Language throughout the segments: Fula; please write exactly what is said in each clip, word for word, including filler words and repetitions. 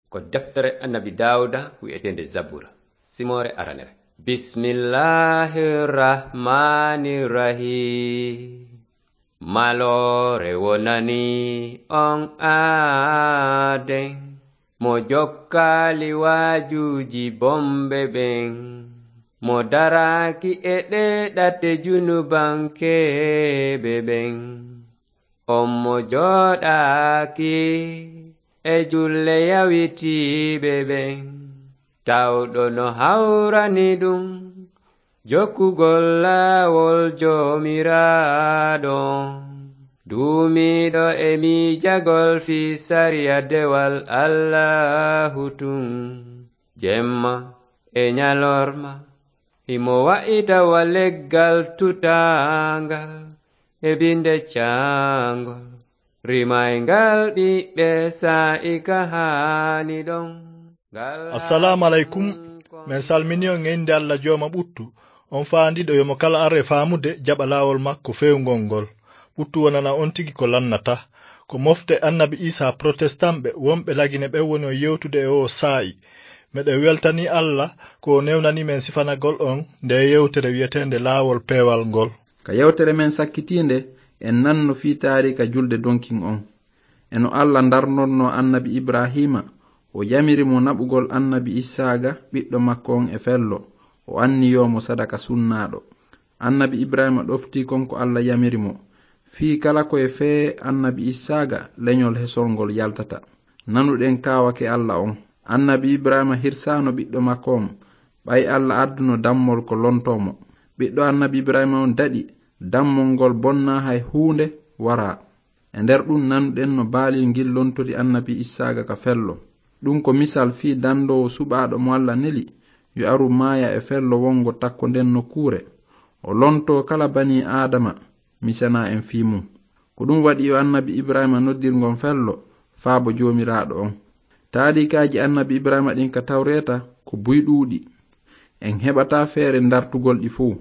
ko deftere annabi Dawuda wi'etende Zabura simore aranere. Bismillahirrahmanirrahim. Malore wonani on aden mo jokkali wajuji bombe ben mo daraki e ɗeɗate junubankebe ben on mo joɗaki e julle yawitiɓe ben tawɗo no hawrani ɗum jokkugol laawol jomiraɗo duumiɗo e miijagol fi sariya dewal Allahu tun jemma e nyalorma himo wa'ita wa leggal tutangal e binde cangol rimaygal ɓiɓɓe sa'ika hani ɗon. Assalamu alaikum. Men salmini on e inde Allah jooma ɓuttu on faandiɗo yomo kala arre faamude jaɓa laawol makko fewngol ngol ɓuttu wonana on tigi ko lannata ko mofte annabi Isa protestanɓe wonɓe lagine ɓe woni o yewtude e o saa'i meɗe weltani Allah ko newnani men sifanagol on nde yewtere wiyetende laawol peewal ngol. Ka yewtere men sakkitinde en nanno fi taarika julde donkin on eno Allah darnonno annabi Ibrahima o yamiri mo naɓugol annabi Isaaga ɓiɗɗo makko on e fello o anniyomo sadaka sunnaɗo. Annabi Ibrahima ɗofti konko Allah yamiri mo fi kala koye fee annabi Isaaga leñol hesol ngol yaltata. Nanuɗen kawake Allah on. Annabi Ibrahima hirsano ɓiɗɗo makko on ɓay Allah adduno dammol ko lontomo. Ɓiɗɗo annabi Ibrahima on daɗi dammol ngol bonna hay huunde wara. E nder ɗum nanuɗen no baalil ngil lontori annabi Isaaga ka fello. Ɗum ko misal fi dandowo suɓaɗo mo Allah neli yo aru maaya e fello wongo takko nden no kuure o lonto kala bani adama misana en fi mum. Ko ɗum waɗi yo annabi Ibrahima noddirgon fello faabo jomiraɗo on. Taarikaji annabi Ibrahima ɗin ka tawreta ko buyɗuɗi en heɓata feere dartugol ɗi fuu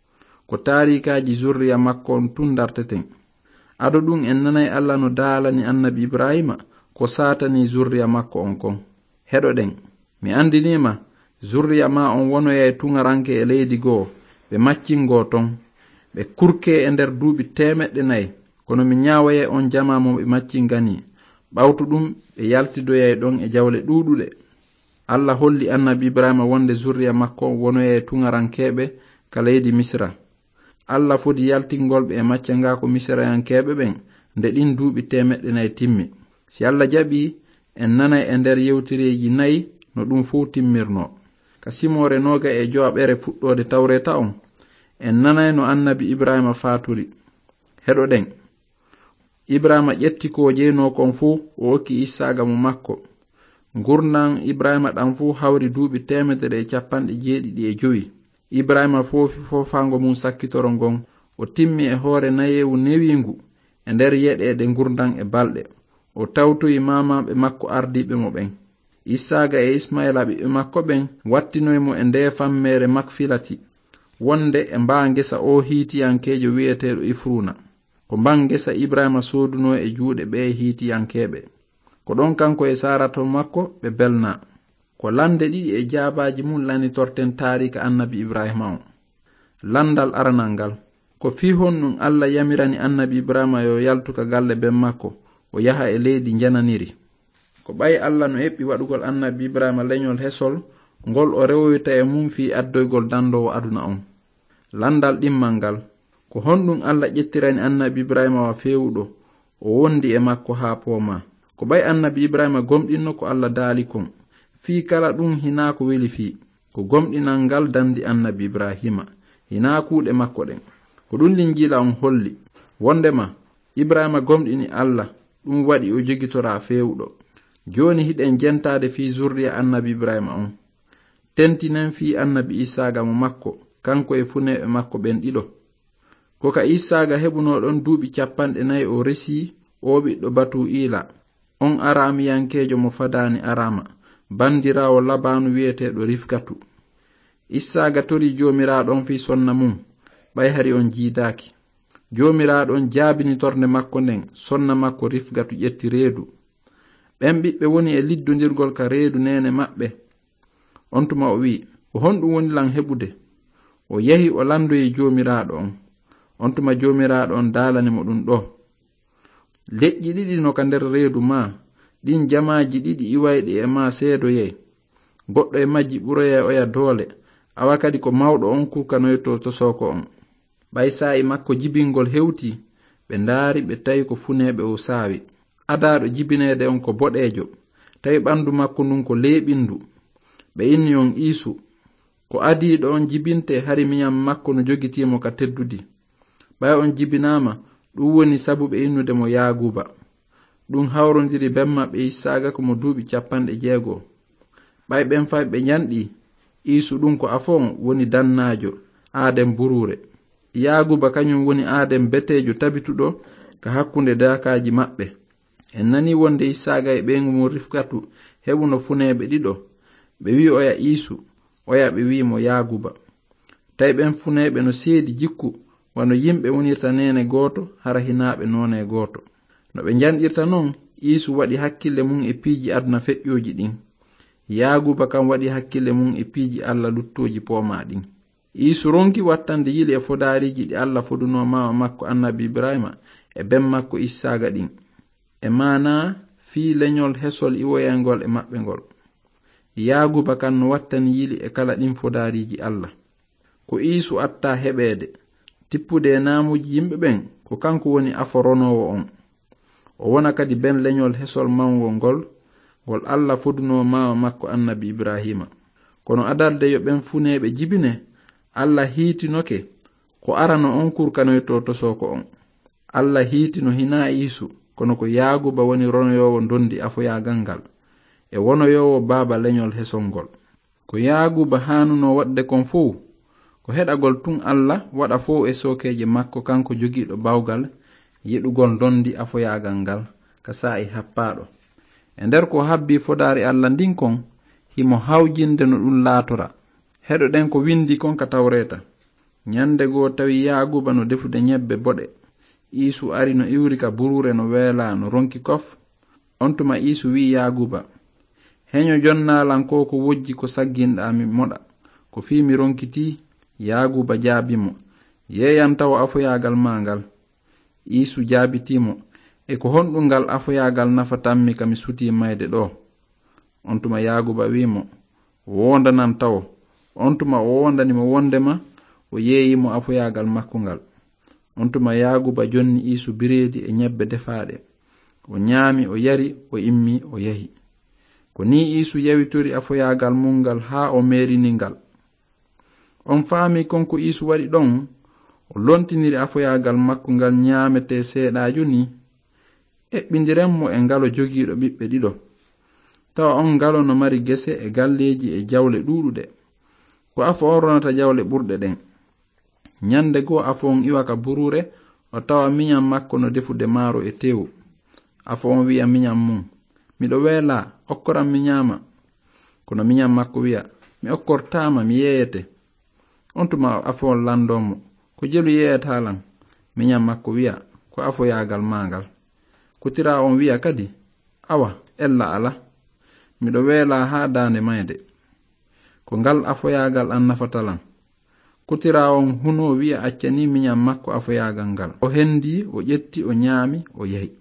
ko taarikaji zurriya makko on tun darteten. Ado ɗum en nanay Allah no daalani annabi Ibrahima ko satani zurriya makko on kon. Heɗoɗen mi andinima zurriya ma on wonoya tungaranke e leydi goo ɓe maccingo ton ɓe kurke e nder duuɓi temeɗɗe nayi kono mi ñawaye on jamamo ɓe maccingani ɓawtu ɗum ɓe yaltidoyay ɗon e jawle ɗuɗuɗe. Allah holli annabi Ibrahima wonde zurriya makko on wonoya tungarankeɓe ka leydi Misra. Allah foti yaltingolɓe e maccangako misrayankeɓe ɓen nde ɗin duuɓi temeɗɗe nayi timmi. Si Allah jaɓi en nanay e nder yewtireji nayi no ɗum fuu timmirno. Ka simore noga e joaɓere fuɗɗode tawreta on en nanay no annabi Ibrahima faaturi. Heɗoɗen Ibrahima ƴetti ko jeyno kon fuu o hokki Isaaga mo makko. Gurnan Ibrahima ɗan fuu hawri duuɓi temedere e capanɗe jeeɗiɗi e jowi. Ibrahima foofi fofango mum sakkitoro ngon o timmi e hoore nayewu newingu e nder yeɗede gurdan e balɗe o tawtoyi mamaɓe makko ardiɓe mo ɓen. Isaaga e Ismaila ɓiɓɓe makko ɓen wattinoymo e nde fammere Makfilati wonde e mba ngesa o hiitiyankejo wiyeteɗo Ifruna ko mban ngesa Ibrahima soduno e juuɗe ɓe hiitiyankeɓe ko ɗon kanko e sarato makko ɓe belna. Ko lande ɗiɗi e jaabaji mum lanitorten taarika annabi Ibrahima on. Landal aranal ngal ko fi honɗum Allah yamirani annabi Ibrahima yo yaltuka galle ben makko o yaha e leydi jananiri. Ko ɓay Allah no heɓɓi waɗugol annabi Ibrahima leñol hesol ngol o rewoyta e mum fi addoygol dandowo aduna on. Landal ɗimmal ngal ko honɗum Allah ƴettirani annabi Ibrahima wa fewuɗo o wondi e makko ha pooma. Ko ɓay annabi Ibrahima gomɗinno ko Allah daali kon fi kala ɗum hina ko weli fi ko gomɗinal ngal dandi annabi Ibrahima hina kuuɗe makko ɗen ko ɗum linjila on holli. Wondema Ibrahima gomɗini Allah ɗum waɗi o jogitora fewuɗo. Joni hiɗen jentade fi zurriya annabi Ibrahima on. Tentinen fi annabi Isaaga mo makko kanko e funeɓe makko ɓen ɗiɗo. Ko ka Isaaga heɓunoɗon duuɓi capanɗe nayi o resi o ɓiɗɗo batu ila on aramiyankejo mo fadani arama bandirawo labanu wiyeteɗo Rifkatu. Isaaga tori jomiraɗon fi sonna mum ɓay hari on jiidaki. Jomiraɗon jaabini torne makko nden sonna makko Rifkatu ƴetti reedu. ɓen ɓiɓɓe woni e liddodirgol ka reedu nene maɓɓe. On tuma o wi, o honɗum woni lan heɓude? O yahi o landoyi jomiraɗo on. On tuma jomiraɗo on daalanimo ɗum ɗo. Leƴƴi ɗiɗi no ka nder reedu ma, ɗin jamaji ɗiɗi iwayɗi e ma seedoye. Goɗɗo e majji ɓuroye oya doole, awa kadi ko mawɗo on kurkanoyto to soko on. Ɓay sa'i makko jibingol hewti, ɓe ndaari ɓe tawi ko funeɓe o saawi. Adaɗo jibinede on ko boɗejo, tawi ɓandu makko ndun ko leeɓindu. Ɓe inni on Iisu. Ko adiɗo on jibinte hari miyam makko no jogitimo ka teddudi. Ɓay on jibinama, ɗum woni sabu ɓe innude mo Yaaguba. Ɗum hawrodiri ben maɓɓe Isaaga ko mo duuɓi capanɗe jeego. Ɓay ɓen fay ɓe nyanɗi Iisu ɗum ko afon woni dannajo, Aadem burure. Yaaguba kañum woni Aadem betejo tabituɗo ka hakkunde dakaji maɓɓe. En nani wonde Isaaga e ɓeygu mo Rifkatu heɓuno funeɓe ɗiɗo. Ɓe wi oya Iisu, oya ɓe wi mo Yaaguba. Tawi ɓen funeɓe no seedi jikku, wano yimɓe wonirta nene gooto hara hinaɓe none gooto. No ɓe janɗirta noon, Iisu waɗi hakkille mum e piiji aduna feƴƴoji ɗin. Yaaguba kam waɗi hakkille mum e piiji Allah luttoji pooma ɗin. Iisu ronki wattande yili e fodariji ɗi Allah foduno mawa makko annabi Ibrahima e ben makko Isaaga ɗin. E mana fii leñol hesol iwoyangol e maɓɓe ngol. Yaaguba kan no wattani yili e kala ɗin fodariji Allah. Ko Iisu atta heɓede, tippude e naamuji yimɓe ɓen ko kanko woni aforonowo on. O wona kadi ben leñol hesol mawngol ngol, ngol Allah foduno mawa makko annabi Ibrahima. Kono adalde yo ɓen funeɓe jibine, Allah hiitinoke ko arano on kurkanoyto to soko on. Allah hiitino hina Iisu, kono ko Yaaguba woni ronoyowo dondi afoyagal ngal, e wonoyowo baaba leñol hesol ngol. Ko Yaaguba hanuno waɗde kon fuu, ko heɗagol tun Allah waɗa fo e sokeje makko kanko jogiiɗo bawgal yiɗugol dondi afoyagal ngal ka sa'i happaɗo. E nder ko habbi fodari Allah ndin kon, himo hawjinde no ɗum laatora. Heɗoɗen ko windi kon ka Tawreta. Nyande goo tawi Yaaguba no defude nyebbe boɗe. Iisu ari no iwri ka burure no weela no ronki kof. On tuma Iisu wi Yaaguba, heño jonnalanko ko wojji ko sagginɗa mi moɗa, ko fi mi ronkiti. Yaaguba jaabimo, yeeyam taw afoyagal ma ngal. Iisu jaabitimo, e ko honɗum ngal afoyagal nafatanmi kami suti mayde ɗo. On tuma Yaaguba wimo, wondanan taw. On tuma o wondanimo wondema, o yeeyimo afoyagal makko ngal. On tuma Yaaguba jonni Iisu bireedi e nyebbe defaɗe. O nyaami, o yari, o immi, o yahi. Ko ni Iisu yawitori afoyagal mum ngal haa o merini ngal. On faami konko Iisu waɗi ɗon, o lontiniri afoyagal makko ngal nyaamete seeɗajo ni. Eɓɓindirenmo e ngalo jogiiɗo ɓiɓɓe ɗiɗo. Tawa on ngalo no mari gese e galleji e jawle ɗuɗuɗe. Ko afo on ronata jawle ɓurɗe ɗen. Nyande goo afo on iwaka burure, o tawa minyam makko no defude maaro e tewu. Afo on wiya minyam mum, miɗo weela, okkoram mi nyama. Kono minyam makko wiya, mi okkortama, mi yeeyete. On tuma afo on landomo, ko jelu yeeyatalan. Minyam makko wiya, ko afoyagal mangal. Kutira on wiya kadi, awa, ella ala. Miɗo weela haa dande mayde. Ko ngal afoyagal an nafatalan. Kutira on huno wiya accani minyam makko afoyagal ngal. O hendi, o ƴetti, o nyaami, o yahi.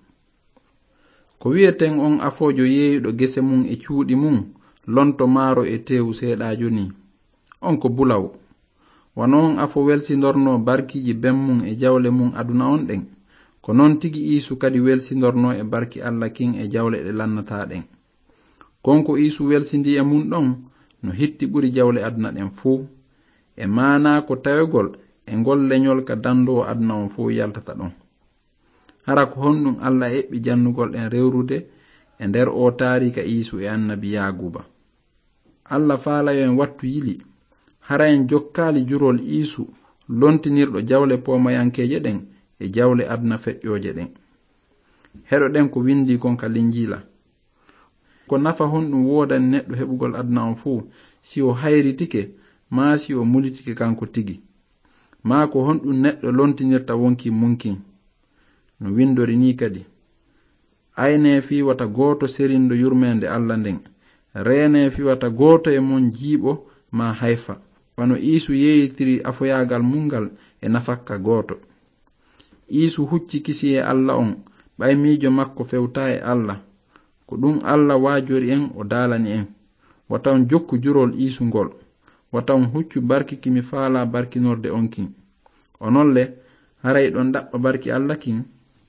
Ko wiyeten on afojo yeeyuɗo gese mum e cuuɗi mum, lonto maaro e tewu seeɗajo ni. On ko bulaw. Wano on afo welsindorno barkiji ben mum e jawle mum aduna on ɗen. Ko non tigi Iisu kadi welsindorno e barki Allah kin e jawle ɗe lannata ɗen. Konko Iisu welsindi e mum ɗon, no hitti ɓuri jawle aduna ɗen fuu. E maana ko tawegol e ngol leñol ka dandowo aduna on fuu yaltata ɗon. Hara ko honɗum Allah eɓɓi jannugol ɗen rewrude e nder o taarika Iisu e annabi Yaaguba. Allah faalayo en wattu yili, hara en jokkali jurol Iisu lontinirɗo jawle pomayankeje ɗen e jawle aduna feƴƴoje ɗen. Heɗo ɗen ko windi kon ka Linjila. Ko nafa honɗum wodani neɗɗo heɓugol aduna on fuu, si o hayritike ma si o mulitike kanko tigi, ma ko honɗum neɗɗo lontinirta wonki munkin. No windori ni kadi, ayne fiwata goto serindo yurmende Allah nden rene fiwata goto e mon jiibo ma hayfa wano isu yeyitiri afoyagal mungal e nafakka goto isu hucci kisi e Allah on ɓay miijo makko fewta e Allah ko ɗum Allah waajori en o daalani en watawan jokku jurol isu ngol watawan huccu barki kimi faala barkinorde on kin onolle haray ɗon ɗaɓɓa barki Allah kin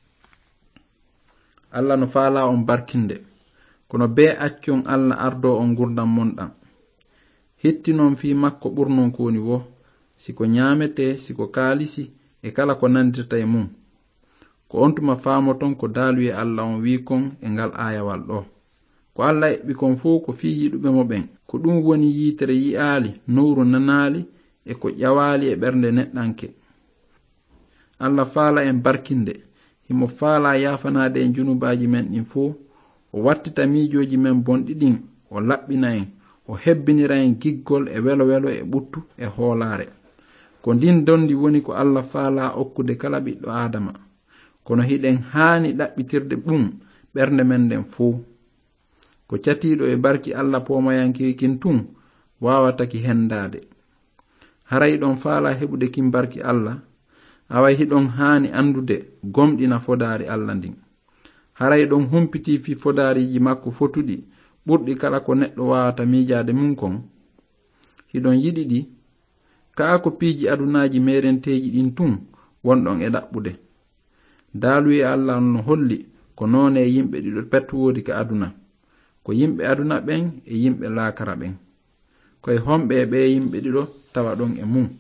Allah no faala on barkinde kono be accon Allah ardo on gurdam monɗam hettinon fi makko ɓurnon koni wo siko nyamete siko kaalisi e kala ko nandirta e mum ko ontuma faamoton ko daalu e Allah on wi kon e ngal ayawal ɗo ko Allah eɓɓi kon fo ko fi yiɗuɓe mo ɓen ko ɗum woni yitere yi'aali nowru nanaali e ko ƴawaali e ɓernde neɗɗanke Allah faala en barkinde himo faala yafanade e junubaji men ɗin fo o wattita miijoji men bonɗi ɗin o laɓɓina en o hebbinira en giggol e welo welo e ɓuttu e hoolaare ko ndin dondi woni ko Allah faala okkude kala ɓiɗɗo adama kono hiɗen haani ɗaɓɓitirde ɓum ɓernde men nden fo ko catiɗo e barki Allah pomayankekin tun wawataki hendade haray ɗon faala heɓude kin barki Allah away hiɗon haani andude gomɗina fodaari Allah ndin haray ɗon humpiti fi fodaariji makko fotuɗi ɓurɗi kala ko neɗɗo wawata miijade mum kon hiɗon yiɗi ɗi kaa ko piiji adunaji merenteji ɗin tun wonɗon e ɗaɓɓude daalu e Allah no holli ko noone yimɓe ɗiɗo petwoodi ka aduna ko yimɓe aduna ɓen e yimɓe laakara ɓen koye homɓe e ɓe yimɓe ɗiɗo tawa ɗon e mum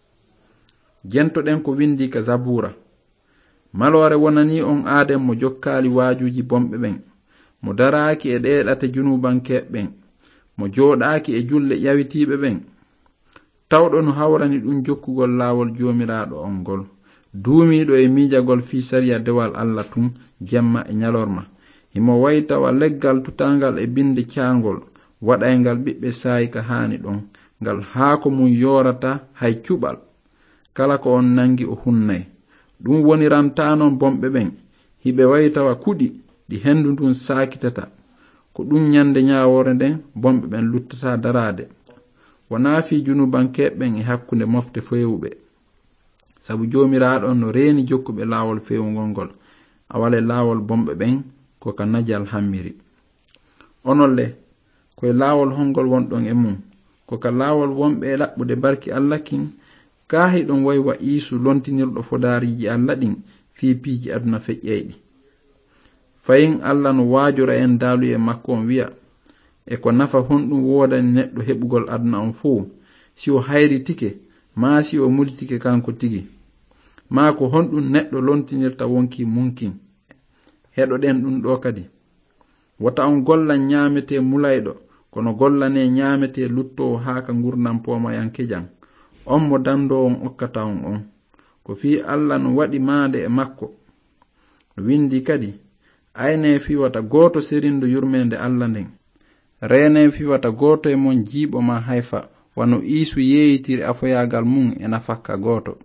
jentoɗen ko windi ka zabura malore wonani on aaden mo jokkaali waajuji bomɓe ɓen mo daraaki e ɗeeɗate junubankeɓe ɓen mo jooɗaaki e julle ƴawitiiɓe ɓen tawɗo no hawrani ɗum jokkugol laawol joomiraaɗo on ngol duumiiɗo e miijagol fii sariya dewal Allah tun jemma e ñalorma himo waytawa leggal tutangal e binde caangol waɗayngal ɓiɓɓe saayi ka haani ɗon ngal haako mum yoorata hay cuɓal kala ko on nangi o hunnay ɗum woniranta non bomɓe ɓen hiɓe waytawa kuɗi ɗi hendu ndun saakitata ko ɗum ñande ñaawore nden bomɓe ɓen luttata daraade wonaa fi junubankeɓe ɓen e hakkunde mofte fewuɓe sabu joomiraaɗo no reeni jokkuɓe laawol fewugol ngol awale laawol bomɓe ɓen ko ka najal hammiri onolle koye laawol hongol wonɗon e mum ko ka laawol wonɓe e ɗaɓɓude barki Allah kin kaahi ɗon waywa iisu lontinirɗo fodaariji Allah ɗin fii piiji aduna feƴƴeyɗi fayin Allah no waajora en daalu e makko on wi'a e ko nafa honɗum woodani neɗɗo heɓugol aduna on fuu si o hayritike maa si o multike kanko tigi maa ko honɗum neɗɗo lontinirta wonki munkin heɗoɗen ɗum ɗo kadi wata on golla ñaamete mulayɗo kono gollane ñaamete luttowo haa ka gurdam pomayankejan on mo dando on okkata on on ko fii Allah no waɗi maande e makko no windi kadi ayne fiwata gooto serindo yurmende Allah nden rene fiwata gooto e mon jiiɓo ma hayfa wano iisu yeeyitiri afoyagal mum e nafakka gooto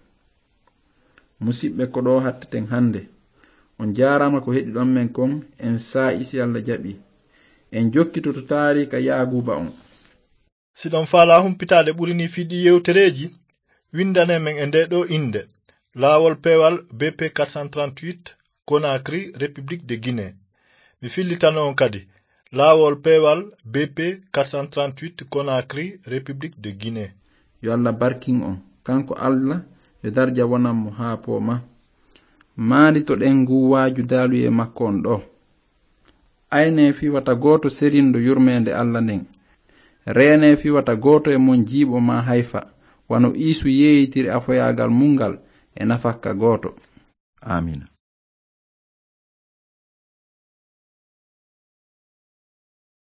musidɓe ko ɗo hatteten hannde on jaarama ko heɗi ɗon men kon en saa'isi Allah jaɓi en jokkitoto taarika yaaguba on si ɗon faala humpitaade ɓurini fiɗi yewtereji windane men e nde ɗo inde laawol peewal B P quatre cent trente-huit Conakry République de Guinée mi fillitano on kadi laawol peewal B P quatre cent trente-huit Conakry République de Guinée yo Allah barkin on kanko Allah e darja wonanmo haa pooma maani to ɗen ngu waaju daalu e makko on ɗo ayne fiwata gooto serindo yurmende Allah nden rene fiwata gooto e mon jiiɓo ma hayfa wano iisu yeeyitiri afoyagal mungal e nafakka gooto amina